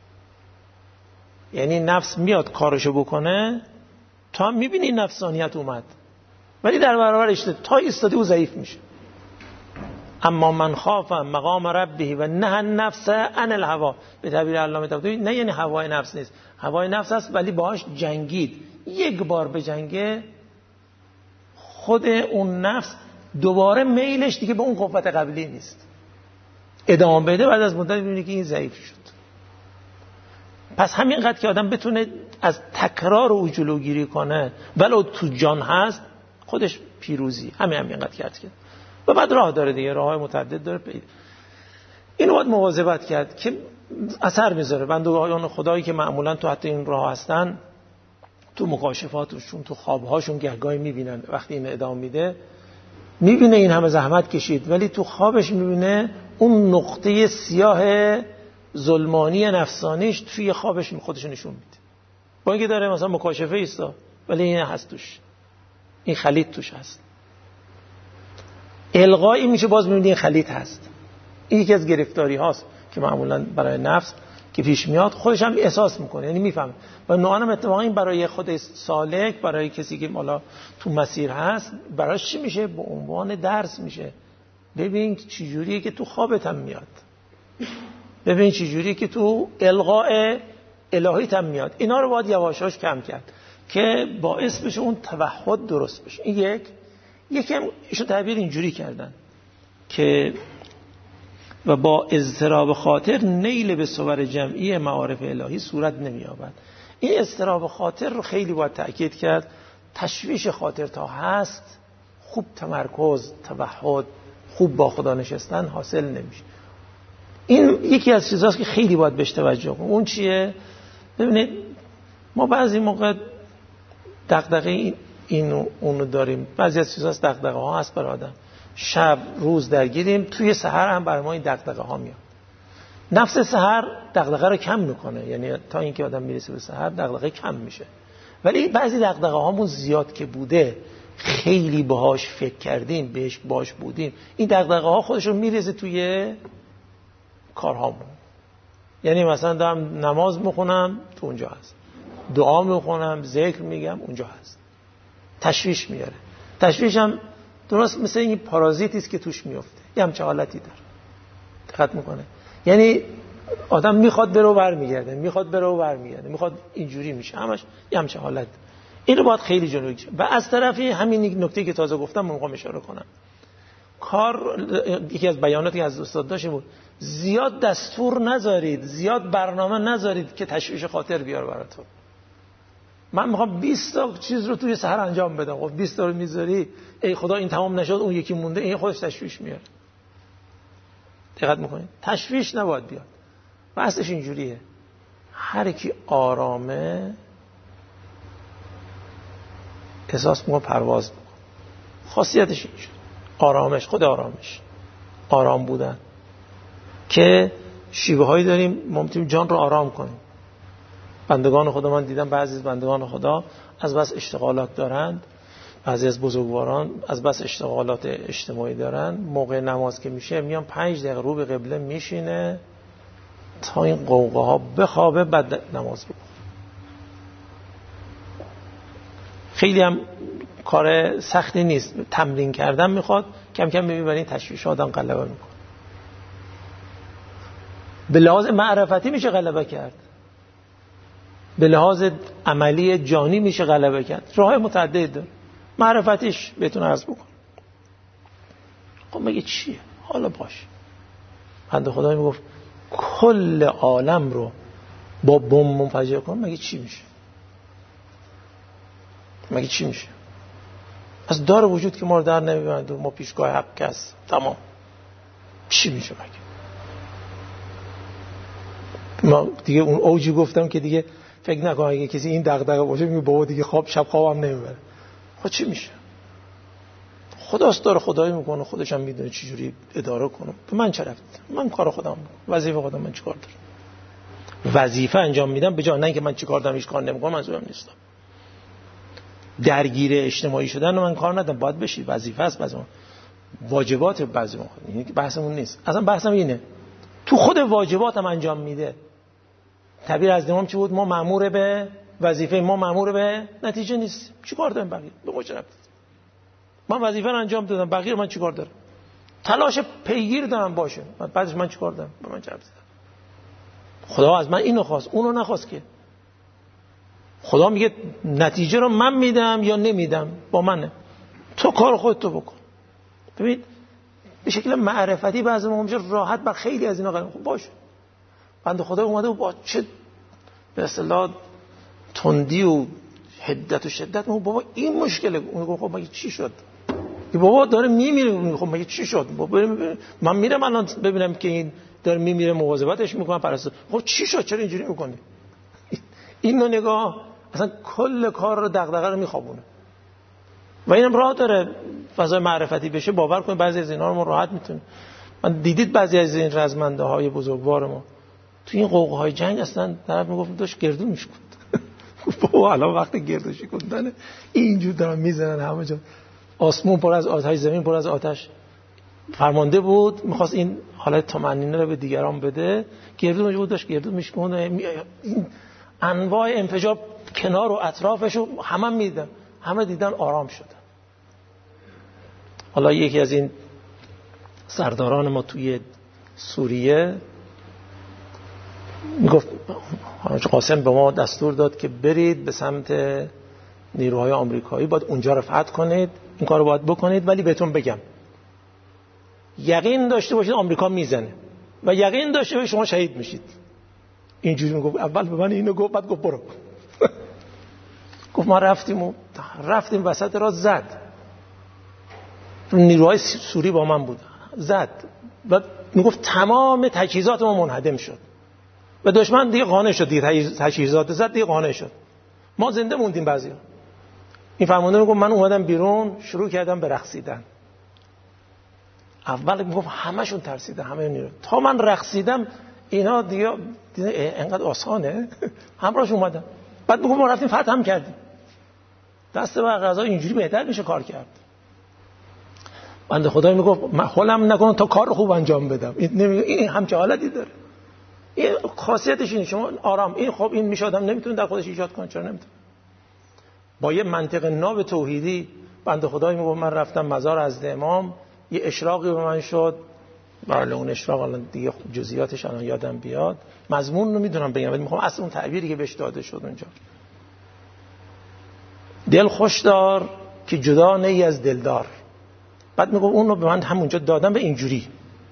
یعنی نفس میاد کارشو بکنه، تو هم میبینی نفسانیت اومد، ولی در برابرش تا ایستادی او ضعیف میشه. اما من خاف مقام ربه و نه النفس عن الهوا، به تعبیر علامه طباطبایی نه یعنی هوای نفس نیست، هوای نفس هست ولی باهاش جنگید. یک بار به جنگه خود اون نفس دوباره میلش دیگه به اون قوت قبلی نیست، ادامه بده. بعد از مدت میبینی که این ضعیف شد. پس همینقدر که آدم بتونه از تکرار او جلوگیری کنه ولو تو جان هست، خودش پیروزی. همینقدر کرد که و بعد راه داره دیگه، راههای متعدد داره پیدا. اینو باید مواظبت کرد که اثر میذاره. بندگان خدایی که معمولا تو حتی این راه هستن، تو مکاشفاتشون تو خوابهاشون گهگاهی میبینن وقتی این ادامه میده، میبینه این همه زحمت کشید، ولی تو خوابش میبینه اون نقطه سیاه ظلمانی نفسانیش توی خوابش خودش نشون میده. با اینکه داره مثلا مکاشفه ایستا، ولی این هست توش، این خلیط توش هست. الغایی میشه، باز میبینی این خلیط هست. این یکی از گرفتاری هاست که معمولا برای نفس که پیش میاد خودش هم احساس میکنه، یعنی میفهمه. و نوعانم اتفاقا این برای خود سالک، برای کسی که مالا تو مسیر هست، برایش چی میشه؟ به عنوان درس میشه. ببین چجوریه که تو خوابت هم میاد، ببین چجوریه که تو الغاء الهیت هم میاد. اینا رو باید یواشاش کم کرد که باعث بشه اون توحد درست بشه. این یکم ایشو تعبیر اینجوری کردن که و با اضطراب خاطر نیل به صور جمعی معارف الهی صورت نمی‌یابد. این اضطراب خاطر رو خیلی باید تأکید کرد. تشویش خاطر تا هست، خوب تمرکز، توحد، خوب با خدا نشستن حاصل نمیشه. این یکی از چیزاست که خیلی باید بهش توجه کنیم. اون چیه؟ ببینید ما بعضی موقع دغدغه اینو اونو داریم، بعضی از چیزاست دغدغه ها هست برای آدم. شب روز درگیریم، توی سحر هم برای ما این دغدغه ها میاد. نفس سحر دغدغه رو کم میکنه، یعنی تا اینکه آدم میرسه به سحر دغدغه کم میشه. ولی بعضی دغدغه هامون زیاد که بوده، خیلی باهاش فکر کردیم، بهش باش بودیم، این دغدغه ها خودشون میریزه توی کارهامون. یعنی مثلا دارم نماز میخونم، تو اونجا هست. دعا میخونم، ذکر میگم، اونجا هست. تشویش میاره. تشویش هم درست مثل این پارازیتی است که توش میفته، یه همچه حالتی داره. دقت میکنه، یعنی آدم میخواد بره و برمیگرده، میخواد بره و برمیگرده، میخواد اینجوری میشه، همش یه همچه حالت. اینو باید خیلی جلوی بگیریم. و از طرفی همین نکته که تازه گفتم میخوام اشاره کنم. کار یکی از بیاناتی از استاد داشتیم بود، زیاد دستور نذارید، زیاد برنامه نذارید که تشویش خاطر بیاره براتون. من میخوام 20 تا چیز رو توی سحر انجام بدم. خب 20 تا رو میذاری، ای خدا این تمام نشد، اون یکی مونده، این خودش تشویش میاره. دقت میکنید؟ تشویش نباید بیاد. و اصلش اینجوریه، هر کی آرامه احساس میکنه پرواز میکنه. خاصیتش اینجوریه، آرامش، خود آرامش، آرام بودن. که شیوه هایی داریم ما میتونیم جان رو آرام کنیم. بندگان خدا، من دیدم بعضی از بندگان خدا از بس اشتغالات دارند، بعضی از بزرگواران از بس اشتغالات اجتماعی دارن، موقع نماز که میشه میان 5 دقیقه رو به قبله میشینه تا این قوقاها بخوابه، بعد نماز بخونه. خیلی هم کار سختی نیست، تمرین کردن میخواد، کم کم میبینید تشویش آدم غلبه میکنه. به لحاظ معرفتی میشه غلبه کرد، به لحاظ عملی جانی میشه غلبه کرد. راه متعدد داره. معرفتیش بهتون عرض بکن. خب مگه چیه؟ حالا باش. بنده خدا میگفت کل عالم رو با بمب منفجر کن، مگه چی میشه؟ مگه چی میشه؟ پس دار وجود که ما رو در نمیبرد و ما پیشگاه حق کس تمام. چی میشه مگه؟ ما دیگه اون اوجی گفتم که دیگه فکر نکن اگه کسی این دغدغه باشه میگه بابا دیگه شب خوابم نمیبره. خب چی میشه؟ خداست داره خدایی میکنه، خودش هم میدونه چجوری اداره کنه. به من چه رفت؟ من کار خودم میکنم، وظیفه خودم، من چیکار دارم؟ وظیفه انجام میدم به جای نه اینکه من چیکار دارم هیچ کار نمیکنم، منظورم نیست. درگیر اجتماعی شدن من کار ندارم، باید بشی، وظیفه است. واجبات بعضی موقع، یعنی بحثمون نیست، اصلا بحثم اینه تو خود واجباتم انجام میده. تعبیر از امام چی بود؟ ما مأمور به وظیفه، ما مأمور به نتیجه نیست. چیکار دارم بقیه؟ به مجرد من وظیفه رو انجام دادم، بقیه من چیکار دارم؟ تلاش پیگیر دارم باشه، بعدش من چیکار دارم؟ به من چه ربطی داره؟ خدا از من اینو خواست، اونو نخواست که. خدا میگه نتیجه رو من میدم یا نمیدم با منه، تو کار خودت بکن. ببین به شکل معرفتی بعضی موقع میشه راحت بر خیلی از اینا قلم خب باشه. بنده خدا اومده و با چه به اصطلاح تندی و حدت و شدت میگه بابا این مشکله. میگه خب مگه چی شد؟ بابا داره میمیره. میگه خب مگه چی شد؟ من میرم الان ببینم که این داره میمیره مواظبتش میکنم پرستش. خب چی شد؟ چرا اینجوری میکنی؟ اینو نگاه اصلا کل کار رو دغدغه رو میخوابونه. و اینم راه داره فضای معرفتی بشه. باور کنید بعضی از اینا رو ما راحت میتونیم. من دیدید بعضی از این رزمنده های بزرگوار ما تو این قوقای جنگ اصلا طرف میگفت داشت گردو میشکند. بابا الان وقت گردو شکندنه، اینجور دارن میزنن همه جا، آسمون پر از آتش، زمین پر از آتش. فرمانده بود میخواست این حالت طمأنینه رو به دیگران بده، گردو میشکند، داشت گردو میشکند. این انواع انفجار کنار و اطرافش رو همه میدیدن، همه دیدن آرام شدن. حالا یکی از این سرداران ما توی سوریه میگفت حاج قاسم به ما دستور داد که برید به سمت نیروهای آمریکایی، باید اونجا رو فتح کنید، این کارو باید بکنید، ولی بهتون بگم یقین داشته باشید آمریکا میزنه و یقین داشته باشید شما شهید میشید. اینجوری میگفت. اول به من اینو گفت، بعد گفت برو. گفت ما رفتیم وسط راه، زد. نیروهای سوری با من بود، زد و میگفت تمام تجهیزات ما منهدم شد و دشمن دیگه قانع شد، دیگه تجهیزات زد دیگه قانع شد، ما زنده موندیم. بعضیا این فرمانده میگفت من اومدم بیرون شروع کردم به رقصیدن. اول میگفت همشون ترسیدن، همه نیرو، تا من رقصیدم اینا دیگه اینقدر آسانه همراهش اومدن. بعد میگفت ما رفتیم فتح هم کردیم. دست بر قضا اینجوری بهتر میشه کار کرد. بنده خدای میگفت من حالم نکنم تا کار خوب انجام بدم. این همچه حالتی داره. این خاصیتش اینه. شما آرام این خب این میشه آدم نمیتونه در خودش ایجاد کنه. چرا نمیتونه؟ با یه منطق ناب توحیدی بنده خدای میگفت من رفتم مزار حضرت امام، یه اشراقی به من شد. بله اون اشراق الان دیگه جزئیاتش الان یادم بیاد، مضمون رو میدونم بگم، ولی میخوام اصل اون تعبیری که بهش داده شد اونجا. دل خوش دار که جدا نه ای از دلدار. بعد میگم اون رو به من همونجا دادم به اینجوری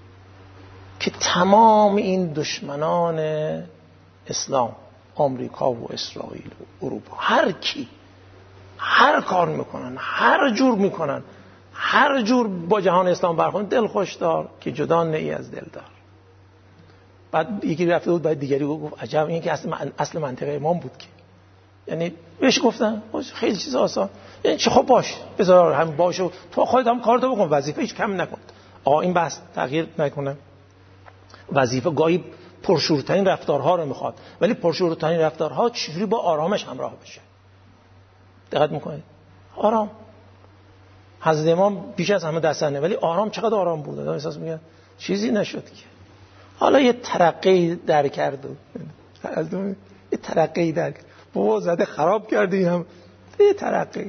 که تمام این دشمنان اسلام، آمریکا و اسرائیل و اروپا، هر کی هر کار میکنن، هر جور میکنن، هر جور با جهان اسلام برخورد، دل خوش دار که جدا نه ای از دلدار. بعد یکی رفته بود بعد دیگری گفت عجب این که اصل منطقه امام بود که، یعنی بهش گفتن خیلی چیز آسان، یعنی چه خب باش بذار هم باشه، تو خودت هم کارتو بکن، وظیفه هیچ کم نکن. این بحث تغییر نکنه. وظیفه گاهی پرشورترین رفتارها رو میخواد، ولی پرشورترین رفتارها چجوری با آرامش همراه بشه. دقت میکنید؟ آرام. حضرت امام بیش از همه دستنه، ولی آرام چقدر آرام بود. آدم احساس میگه چیزی نشد که. حالا یه ترقی در کرد، یه ترقی در کرد. بابا زده خراب کردی هم یه ترقی.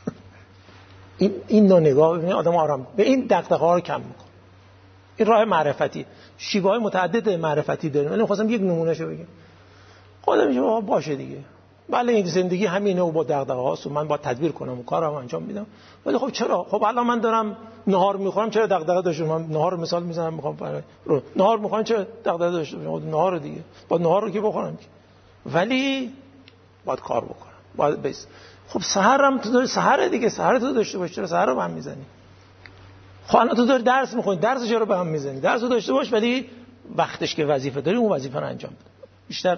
این نوع نگاه ببینید آدم آرام به این دغدغه‌ها رو کم میکنه. این راه معرفتی، شیوه‌های متعدد معرفتی داریم، ولی خواستم یک نمونهشو بگم. خودم میگم بابا باشه دیگه، بله این زندگی همینه و با دغدغه‌هاست و من باید تدبیر کنم و کارم انجام میدم، ولی خب چرا؟ خب الان من دارم نهار میخورم، چرا دغدغه داشتم؟ من نهار مثال میزنم، میخوام نهار میخورم، چرا دغدغه داشتم؟ نهار دیگه با نهار رو که بخورم، ولی باید کار بکنم، باید بس. خب سحرم تو داری، سحر دیگه، سحر تو داشته باش، چرا سحر رو به هم میزنی؟ خب الان تو داری درس میخونی، درس چرا به هم میزنی؟ درس رو داشته باش، ولی وقتش که وظیفه داری اون وظیفه رو انجام بده. بیشتر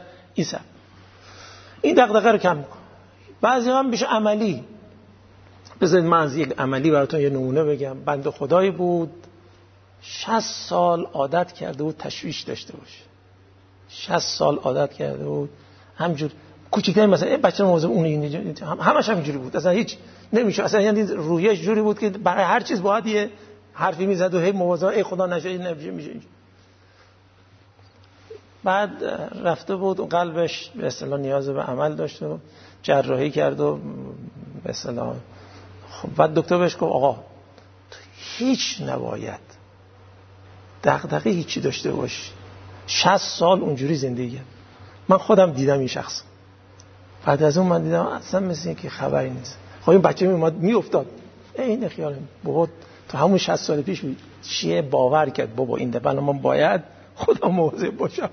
این دغدغه رو کم میکنه. بعضی هم بیش عملی. بذارید من از یک عملی براتون یه نمونه بگم. بنده خدایی بود 60 سال عادت کرده بود تشویش داشته باشه. 60 سال عادت کرده بود همجور کوچیک‌ترین مثلا بچه موضوع اون همش همینجوری بود، اصلا هیچ نمیشه، اصلا یعنی رویش جوری بود که برای هر چیز باید یه حرفی میزد و هی مواظب ای خدا نشه این نمیشه. بعد رفته بود و قلبش به اصطلاح نیاز به عمل داشت و جراحی کرد و به اصطلاح بعد دکتر بهش گفت آقا هیچ نباید دغدغه هیچی داشته باشی. 60 سال اونجوری زندگی کرد. من خودم دیدم این شخص. بعد از اون من دیدم اصلا مثل اینکه خبری نیست. خب این بچه میافتاد. این خیال بابا تو همون 60 سال پیش چیه باور کرد بابا این دفعه من باید خودم مواظب باشم.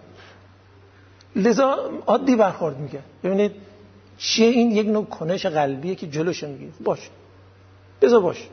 لذا عادی برخورد میکرد. ببینید چیه این یک نوع کنش قلبیه که جلوش میگیره. باش بذار باش.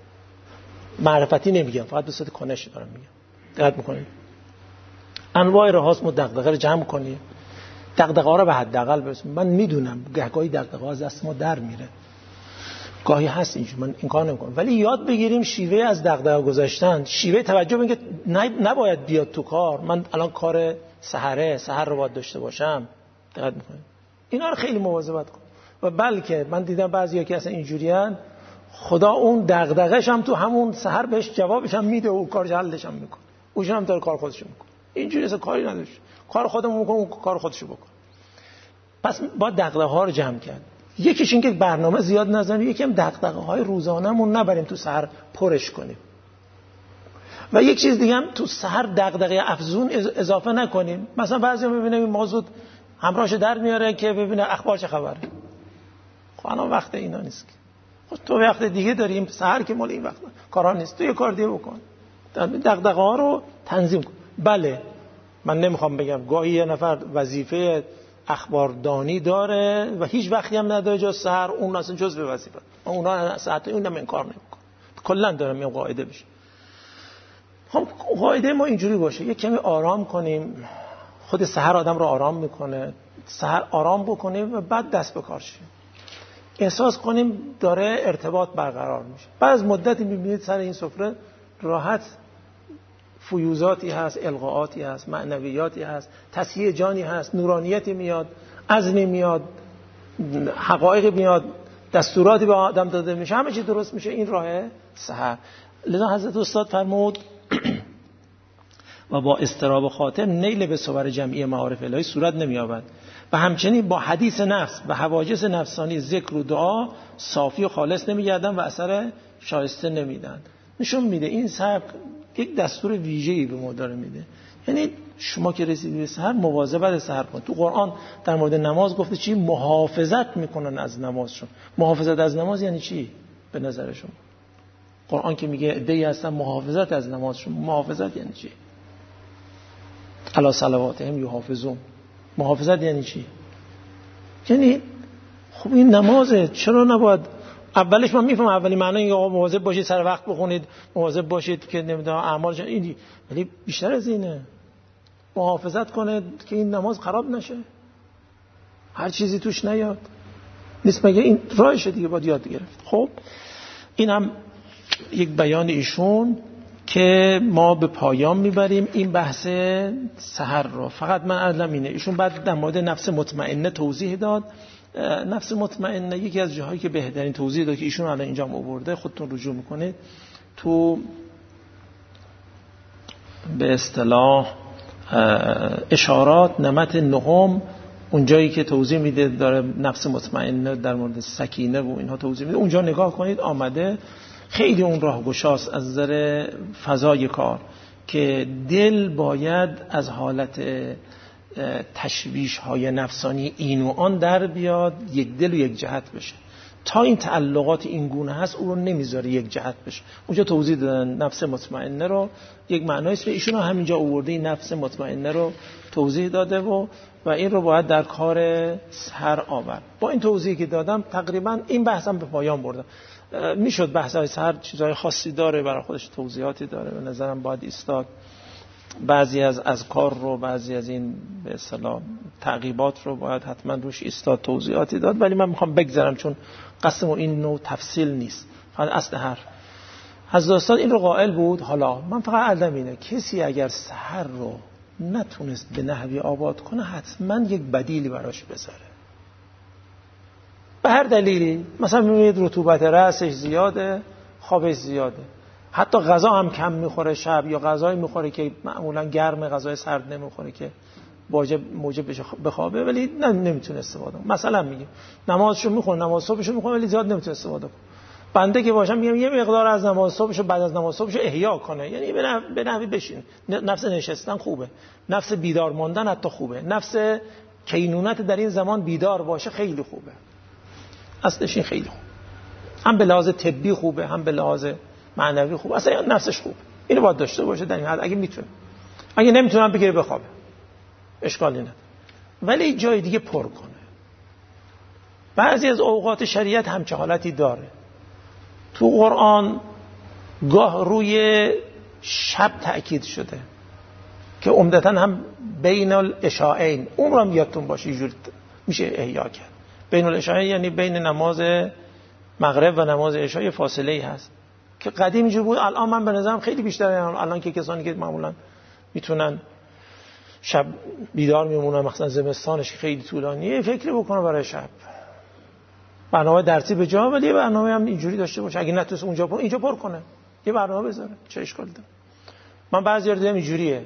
معرفتی نمیگم، فقط به صورت کنش دارم میگم. دقت میکنید انواع راهاست ما دغدغه رو جمع کنیم، دغدغه ها رو به حداقل برسونیم. من میدونم گاهی دغدغه ها از دست ما در میره، گاهی هست اینجوری، من این کار نمیکنم، ولی یاد بگیریم شیوه از دغدغه گذاشتن، شیوه توجه به اینکه نباید بیاد تو کار. من الان کار سحر رو باید داشته باشم. دقت میکنید اینا رو خیلی مواظبت کن. و بلکه من دیدم بعضیا که اصلا اینجوریان خدا اون دغدغه‌ش هم تو همون سحر بهش جوابش هم میده و کارش حلش هم میکنه. اونش هم داره کار خودش میکنه. اینجوری اصلا کاری نداره. کار خودمون میکنه، اون کار خودشو بکنه. پس با دغدغه ها رو جمع کرد. یکیش این که برنامه زیاد نذاریم، یکی هم دغدغه های روزانه‌مون نبریم تو سحر پرش کنیم. و یک چیز دیگه هم تو سحر دغدغه افزون اضافه نکنیم. مثلا بعضیا میبینیم ما زود همراهش در میاره که ببینه اخبار چه خبره. خب الان وقت اینا نیست. خب تو وقت دیگه داریم، سحر که مال این وقت کارا نیست، تو یه کار دیگه بکن. دغدغه ها رو تنظیم کن. بله من نمیخوام بگم گاهی یه نفر وظیفه اخباردانی داره و هیچ وقتی هم نداره جز سحر، اون اصلا جز به وظیفه اونا ساعت اونم انکار نمیکنه. کلا دارم این قاعده بشه. خب قاعده ما اینجوری باشه، یه کمی آرام کنیم. خود سحر آدم رو آرام میکنه. سحر آرام بکنیم و بعد دست به کار شیم. احساس کنیم داره ارتباط برقرار میشه. بعد از مدتی میبینید سر این سفره راحت فیوزاتی هست، القاءاتی هست، معنویاتی هست، تصحیح جانی هست، نورانیتی میاد، عزمی میاد، حقایق میاد، دستوراتی به آدم داده میشه، همه چی درست میشه. این راه سحر. لذا حضرت استاد فرمود و با اضطراب خاطر نیل به صور جمعی معارف الهی صورت نمی‌یابد و همچنین با حدیث نفس و حواجز نفسانی ذکر و دعا صافی و خالص نمی‌گردند و اثر شایسته نمیدن. نشون میده این سبک یک دستور ویژه‌ای به ما داره میده. یعنی شما که رسیدید به سحر مواظبت سحر کن. تو قرآن در مورد نماز گفته چی؟ محافظت میکنن از نمازشون. محافظت از نماز یعنی چی به نظر شما؟ قرآن که میگه عده‌ای هستن محافظت از نمازشون، محافظت یعنی چی؟ علی صلواتهم یحافظون. محافظت یعنی چی؟ یعنی خب این نمازه، چرا نباید اولش من میفهمم اولی معنی اینه آقا مواظب باشید سر وقت بخونید، مواظب باشید که نمیدونم اعمالش اینی، ولی بیشتر از اینه. محافظت کنه که این نماز خراب نشه، هر چیزی توش نیاد. نیست مگه این راهشه دیگه، باید یاد گرفت. خب این هم یک بیان ایشون که ما به پایان میبریم این بحث سحر رو. فقط من عدلم اینه، ایشون بعد در مورد نفس مطمئنه توضیح داد. نفس مطمئنه یکی از جاهایی که بهترین توضیح داد که ایشون الان اینجا آورده، خودتون رجوع میکنید تو به اصطلاح اشارات نمط نهم، اون جایی که توضیح میده داره نفس مطمئنه در مورد سکینه و اینها توضیح میده، اونجا نگاه کنید آمده. خیلی اون راهگشاست از نظر فضای کار که دل باید از حالت تشویش های نفسانی این و آن در بیاد، یک دل و یک جهت بشه. تا این تعلقات این گونه هست او رو نمیذاره یک جهت بشه. اونجا توضیح دادن نفس مطمئنه رو یک معنایست به ایشون همینجا آورده، این نفس مطمئنه رو توضیح داده و این رو باید در کار سحر آورد. با این توضیحی که دادم تقریبا این بحثم به پایان بردم. میشد بحث‌های سحر چیزای خاصی داره، برای خودش توضیحاتی داره، به نظرم باید ایستاد. بعضی از اذکار رو، بعضی از این به اصطلاح تعقیبات رو باید حتما روش ایستاد، توضیحاتی داد، ولی من میخوام بگذرم چون قسم این نوع تفصیل نیست، فقط اصل حرف. حضرت استاد این رو قائل بود. حالا من فقط علم اینه کسی اگر سحر رو نتونست به نحوی آباد کنه حتما یک بدیلی براش بذاره، به هر دلیلی. مثلا میبینید رطوبت رأسش زیاده، خوابش زیاده، حتی غذا هم کم میخوره شب، یا غذایی میخوره که معمولا گرم، غذای سرد نمیخوره که موجب بشه بخوابه، ولی نمیتونه استفاده کنه. مثلا میگه نمازشو میخونه، نماز صبحشو میخونه، ولی زیاد نمیتونه استفاده کنه. بنده که باشم میگم یه مقدار از نماز صبحشو بعد از نماز صبحشو احیا کنه، یعنی به نحوی بشین. نفس نشستن خوبه، نفس بیدار ماندن حتی خوبه، نفس کینونت در این زمان بیدار باشه خیلی خوبه. اصلش این خیلی خوبه، هم به لحاظ طبی خوبه، هم به لحاظ معنوی خوبه، اصلا نفسش خوبه. اینو باید داشته باشه در این حد اگه میتونه. اگه نمیتونم بگیره بخوابه، اشکالی نداره، ولی جای دیگه پر کنه. بعضی از اوقات شریعت همچه حالتی داره. تو قرآن گاه روی شب تأکید شده که عمدتاً هم بین العشاءین، اون رو هم یادتون باشه اینجوری میشه احیا کرد. بین العشاءین یعنی بین نماز مغرب و نماز عشاء یه فاصله ای هست که قدیم اینجوری بود. الان من به نظرم خیلی بیشتره. الان که کسانی که معمولاً میتونن شب بیدار میمونن، مثلا زمستانش خیلی طولانیه، فکر بکنه برای شب برنامه درسی به جا، ولی برنامه هم اینجوری داشته باشه. اگه نتوس اونجا پر، اینجا پر کنه، یه برنامه بذاره، چه اشکالی داره؟ من بعضی دیدم اینجوریه،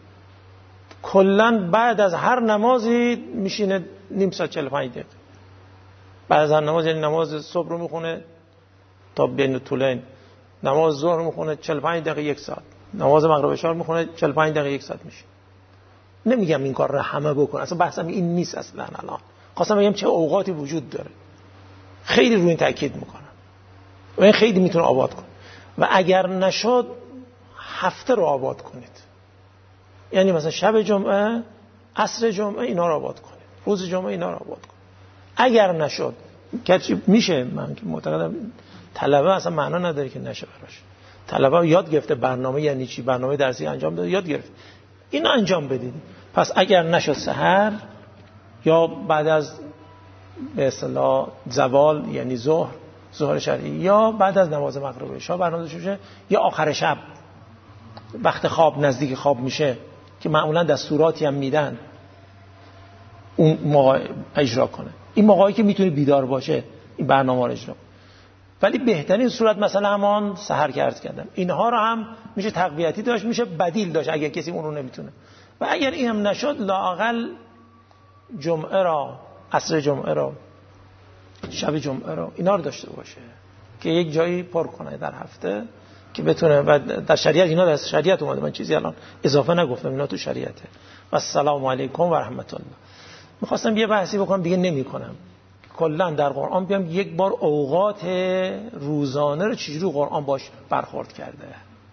کلا بعد از هر نمازی میشینه نیم ساعت 45 دقیقه بعد از هر نماز، یعنی نماز صبح رو میخونه تا بین طولین، نماز ظهر رو میخونه 45 دقیقه 1 ساعت، نماز مغرب عشا رو میخونه 45 دقیقه 1 ساعت میشه. نمیگم این کار رو همه بکنن، اصلا بحثم این نیست. اصلا الان خواستم بگم چه اوقاتی وجود داره، خیلی روی این تاکید میکنم و این خیلی میتونه آباد کنه. و اگر نشد هفته رو آباد کنید، یعنی مثلا شب جمعه، عصر جمعه اینا رو آباد کنید، روز جمعه اینا رو آباد کنید. اگر نشد که میشه، من که معتقدم طلبه اصلا معنا نداره که نشه براش. طلبه یاد گرفته برنامه یعنی چی، برنامه درسی انجام داده، یاد گرفت، اینو انجام بدید. پس اگر نشد سحر یا بعد از به اصطلاح زوال، یعنی ظهر شرعی، یا بعد از نماز مغرب عشا برنامه شوشه، یا آخر شب وقت خواب، نزدیک خواب میشه که معمولا دستوراتی هم میدن، اون موقع اجرا کنه. این موقعی که میتونه بیدار باشه این برنامه رو اجرا کنه. ولی بهترین صورت مثلا همان سحر کردم. اینها رو هم میشه تقویتی داشت، میشه بدیل داشت اگر کسی اون رو نمیتونه. و اگر این هم نشد، لااقل جمعه را، عصر جمعه را، شب جمعه را، اینا رو داشته باشه که یک جایی پر کنه در هفته که بتونه. و در شریعت اینا، در شریعت اومده، من چیزی الان اضافه نگفتم، اینا تو شریعته. و السلام علیکم و رحمت الله. میخواستم یه بحثی بکنم دیگه نمی‌کنم. کلا در قرآن بیام یک بار اوقات روزانه رو چجوری قرآن باش برخورد کرده،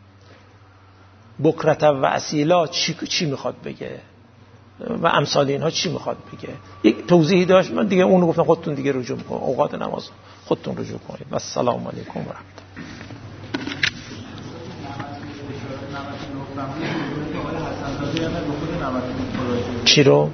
بکرت و اصیلا چی میخواد بگه و امثال اینها چی میخواد بگه. یک توضیحی داشت، من دیگه اون رو گفتم خودتون دیگه رجوع کنید، اوقات نماز خودتون رجوع کنید. و السلام علیکم و رحمت الله. چی رو؟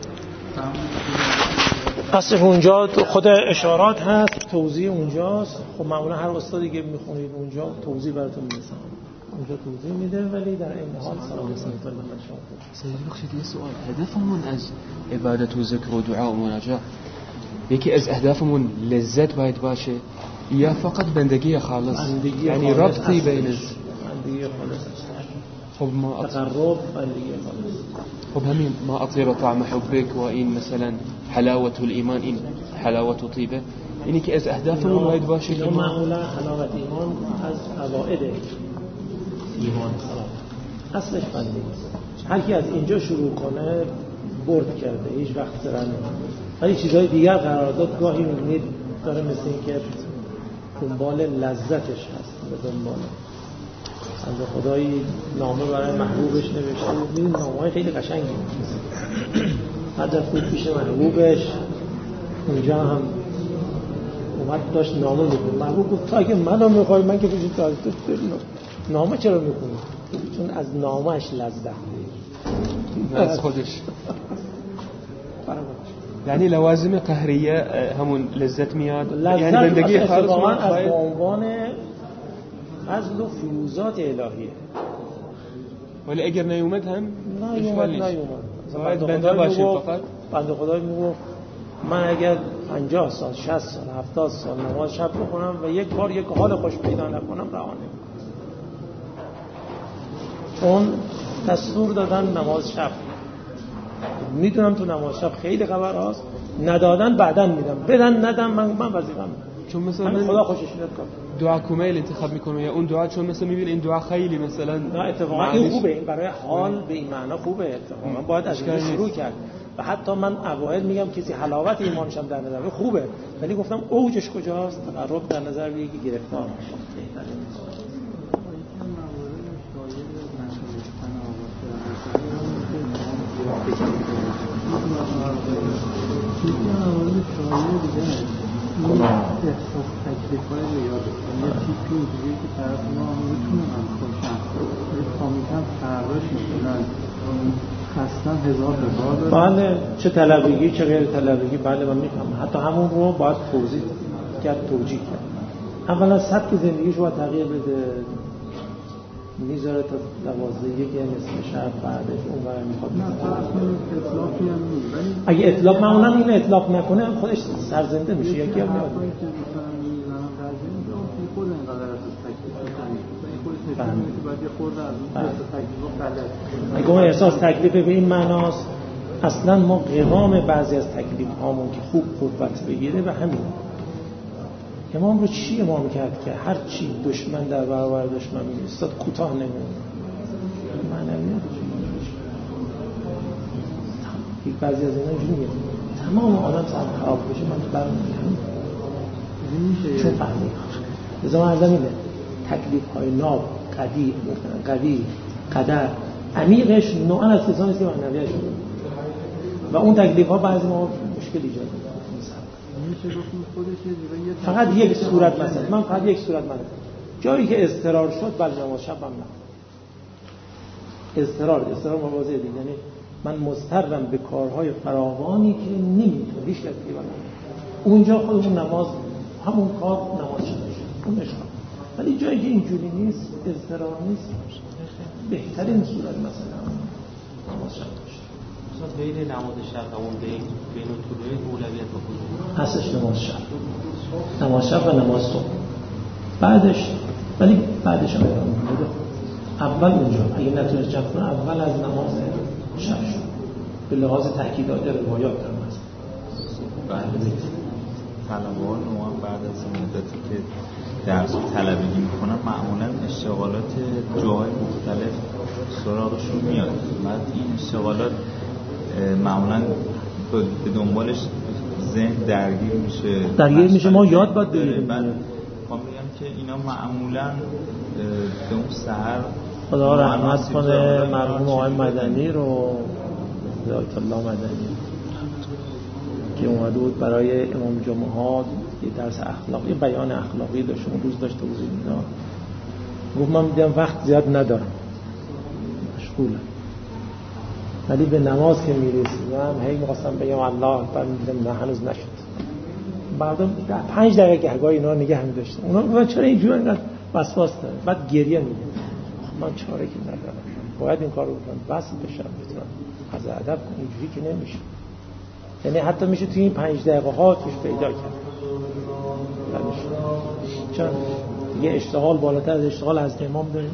اصلا اونجا خود اشارات هست، توضیح اونجاست. خب معمولا هر استادی که میخونید اونجا توضیح براتون میده، اونجا توضیح میده، ولی در این حال سلام علیکم. سید بخشید یه سوال، هدفمون از عبادت و ذکر و دعا و مناجات یکی از اهدافمون لذت باید باشه یا فقط بندگی خالص؟ یعنی ربطی بین بندگی خالص. خب ما تقرب بندگی خالص. خب همین ما اطير طعم حبك وإن مثلا حلاوة الإيمان إن حلاوة طيبة، اینی که از اهدافمون باید باشه که معمولا حلاوت ایمان از عوائد ایمان اصلش بندگی. هر کی از اینجا شروع کنه برد کرده، هیچ وقت سر نمیره. ولی چیزهای دیگر قرارداد گاهی میبینید داره مثل این که دنبال لذتش هست، به دنبال از خدایی نامه برای محبوبش نوشته. ببینید نامه‌های خیلی قشنگی بعد از خود پیش محبوبش اونجا هم اومد داشت نامه می‌خوند. محبوب گفت تو اگه منو می‌خوای من که پیش تو از تو نامه چرا می‌خونی؟ چون از نامه‌اش لذت از خودش. یعنی لوازم قهریه همون لذت میاد، یعنی بندگی خالص از عنوان فضل و فیوزات الهیه. ولی اگر نیومد هم نیومد باید بنده باشیم. فقط بنده خدای میگفت من اگر 50 سال 60 سال 70 سال نماز شب بخونم و یک بار یک حال خوش پیدا نکنم رها نمی‌کنم. اون دستور دادن نماز شب. میدونم تو نماز شب خیلی خبر هاست، ندادن بعداً میدم، بدن ندم من وظیفه‌ام. چون مثلا خدا خوشش میاد کنه دعا کومیل انتخاب میکنه یا اون دعا، چون مثلا میبینه این دعا خیلی مثلا نه اتفاقا این خوبه، این برای حال به این معنا خوبه، اتفاقا باید از این شروع کرد. و حتی من اوایل میگم کسی حلاوت ایمانش هم در نظر خوبه، ولی گفتم اوجش کجاست، تقرب در نظر بگیری که گرفتار احساس تکلیف‌های ریاضه یه تیپی دیگه که طرف ما میتونه من خوشم کامیکم فراش میکنن خستن هزار بار. بله چه طلبگی چه غیر طلبگی، بله من میفهمم. حتی همون رو باید توضیح کرد، توجیه کرد. اولا سبک زندگیش رو باید تغییر بده، میذاره تا 12 یک نصف شب بعدش اون برای میخواد اطلاقی هم نیست، ولی اگه اطلاق معمولا اینو اطلاق نکنه هم خودش سرزنده میشه. یکی هم میاد خود اینقدر از تکلیف کنید که باید یه خورده از اون تکلیف اگه اون احساس تکلیف به این معناست، اصلا ما قوام بعضی از تکلیف هامون که خوب قوت بگیره و همین امام رو چی امام کرد که هر چی دشمن در برابر دشمن می‌ایستاد کوتاه نمی‌موند. معنویت یک بعضی از اینا اینجوری میگه تمام آدم سر خراب بشه من تو برام نمیشه چون فهمی لذا من عرضم اینه تکلیف‌های ناب قدی قدر عمیقش نوعاً از کسانی که معنویت شده و اون تکلیف‌ها بعضی ما مشکل ایجاد می‌کنه. فقط یک صورت مثلا من فقط یک صورت مثلا جایی که اضطرار شد بل نماز شب من اضطرار مواضع دیگه، یعنی من مضطرم به کارهای فراوانی که نمیتونه هیچ کسی بکنه، اونجا خودمون نماز همون کار نماز شد اون اشکال. ولی جایی که اینجوری نیست، اضطرار نیست، بهترین صورت مثلا نماز شب باشه. مثلا بین نماز شب و اون بین طلوع اولویت با کدوم هستش؟ نماز شب و نماز صبح بعدش، ولی بعدش هم اول اونجا اگه نتونست جمع کنه اول از نماز شب شد به لحاظ تأکیدات روایات در مزد طلبه‌ها نوعا بعد از مدتی که درس و طلبگی میکنن معمولا اشتغالات جاهای مختلف سراغشون میاد. بعد این اشتغالات معمولا به دنبالش ذهن درگیر میشه ما یاد باید بگیریم. بعد میگم که اینا معمولا به اون سحر خدا رحمت کنه مرحوم آقای مدنی رو، آیت الله مدنی که اومده بود برای امام جمعه یه درس اخلاقی، بیان اخلاقی داشت، اون روز داشت توضیح میداد. گفت من دیدم وقت زیاد ندارم مشغولم، ولی به نماز که میرسیدم هی می‌خواستم بگم الله اکبر، می‌دیدم نه هنوز نشد. بعدم 5 دقیقه گهگاه اینا نگه می‌داشتم. اونا گفتن چرا اینجوری انقدر وسواس داره؟ بعد گریه می‌کنه. من چاره که ندارم، باید این کارو بکنم، واسه بشم بتونم از ادب اینجوری که نمیشه. یعنی حتی میشه توی این 5 دقیقه ها توش پیدا کرد. چون یه اشتغال بالاتر از اشتغال از امام داریم.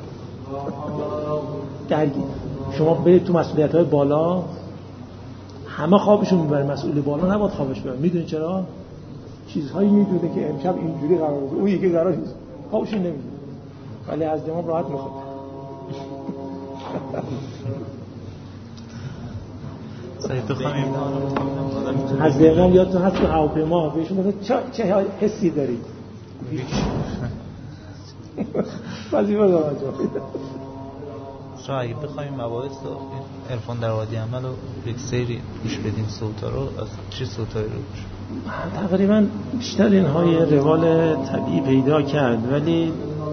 درگیر شما برید تو مسئولیت‌های بالا، همه خوابشون میبره، مسئول بالا نباید خوابش ببره. میدونی چرا؟ چیزهایی میدونه که امشب اینجوری قرار بوده، اون یکی قرار نیست، خوابشون نمیده، ولی از امام راحت میخواد. از امام یادتون هست تو هواپیما بهشون گفتن چه حسی دارید؟ وظیفه دارم اگه بخوایم مباحث عرفان در وادی عمل رو یک سری گوش بدیم، صوتا رو از چه صوتایی رو گوش بدیم؟ تقریبا بیشتر اینهای روال طبیعی پیدا کرد، ولی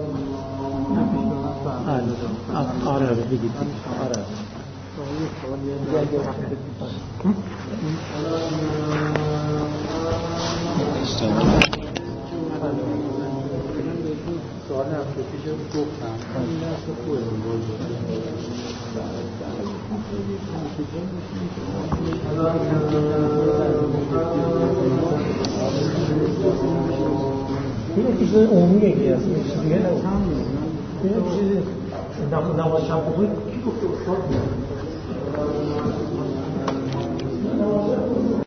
آره بگید آره سوال افرادی رو گفتم این درست خوبه این چیز عمومیه که هست، دیگه نه. این چیز نماز شب بخونید کی گفته استاد میاد